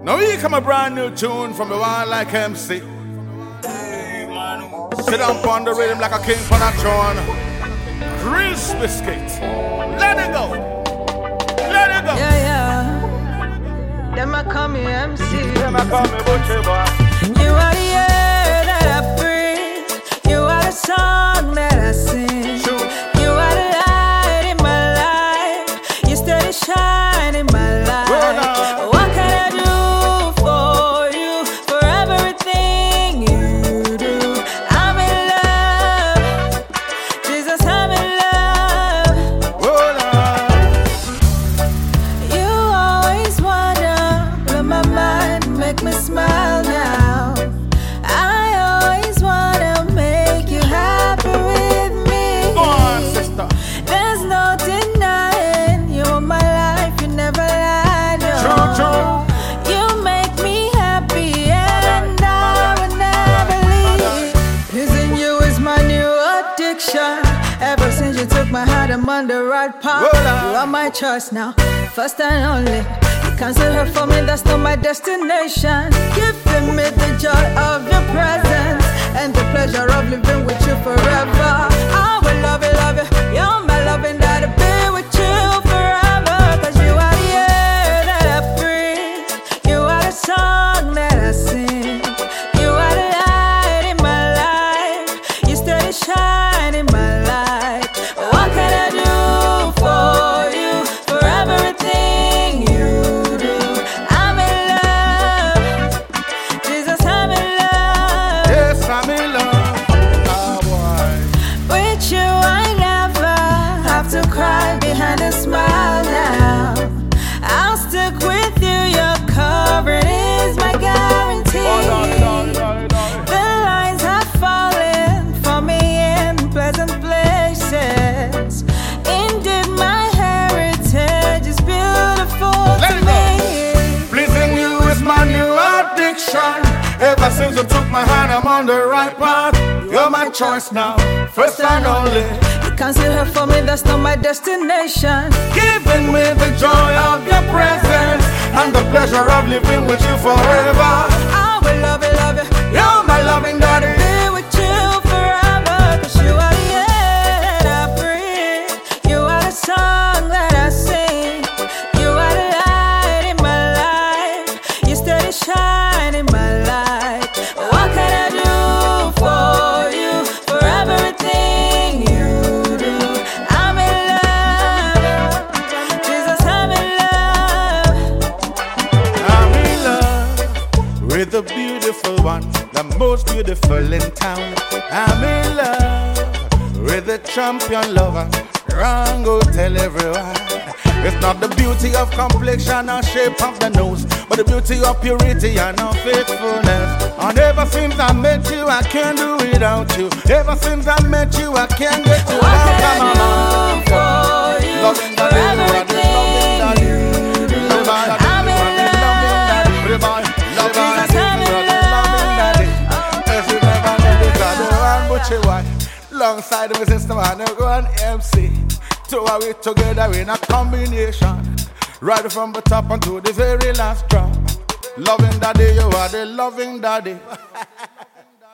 Now here come a brand new tune from the one like MC. Sit down on the rhythm like a king on a throne. Chris Biscuit. Let it go. Let it go. Yeah, yeah. Them a call me MC. Them a call me Butcher Boy. You are the air that I breathe. You are the song that I sing. You are the light in my life. You steady shine in my life. What can I do for you? For everything you do. I'm in love. Jesus, I'm in love. You always wanna blow my mind, make me smile now. I always wanna make you happy with me. Go on, sister. There's no denying you are my life, you never lied. No. True, true. You make me happy and I will never leave. Pleasing you is my new addiction. Ever since you took my heart, I'm on the right path. You are my choice now, first and only. You cancel her for me, that's not my destination. Giving me the joy of your presence and the pleasure of living with you forever. I will love you, you're my loving daddy. Be with you forever, cause you are the air that I breathe. You are the song that I sing. You are the light in my life. You steady shine in my life. What can I do for you? For everything you do. I'm in love. Jesus, I'm in love. Yes, I'm in love. Oh boy. With you I never have to cry behind a smile now. I'll stick with you, your covering is my guarantee. The lines have fallen for me in pleasant places. Indeed, my heritage is beautiful Let to it go. me. Pleasing you is my new addiction. Ever since you took my hand, I'm on the right path. You're my choice now, first and only. You cancel her for me, that's not my destination. Giving me the joy of your presence and the pleasure of living with you forever. I will love you, You're my loving daddy. be with you forever. Cause you are the air that I breathe. You are the song that I sing. You are the light in my life. You steady shine in my life. What can I do for you? For everything you do. I'm in love. Jesus, I'm in love. I'm in love with the beautiful one, the most beautiful in town. I'm in love with the champion lover. Wrong, go tell everyone. It's not the beauty of complexion or shape of the nose, but the beauty of purity and of faithfulness. And ever since I met you, I can't do without you. Ever since I met you, I can't get you What out can of my mind. I do for you? Loving For daddy, you are the loving daddy. everything you do. Everybody, I'm you in are the loving daddy. Everybody, Jesus, I'm in you are the loving daddy. Yes, you never know this, I don't want but you want. Alongside my sister, man, I go on MC. Two of we together in a combination. Right from the top until the very last drop. Loving daddy, you are the loving daddy.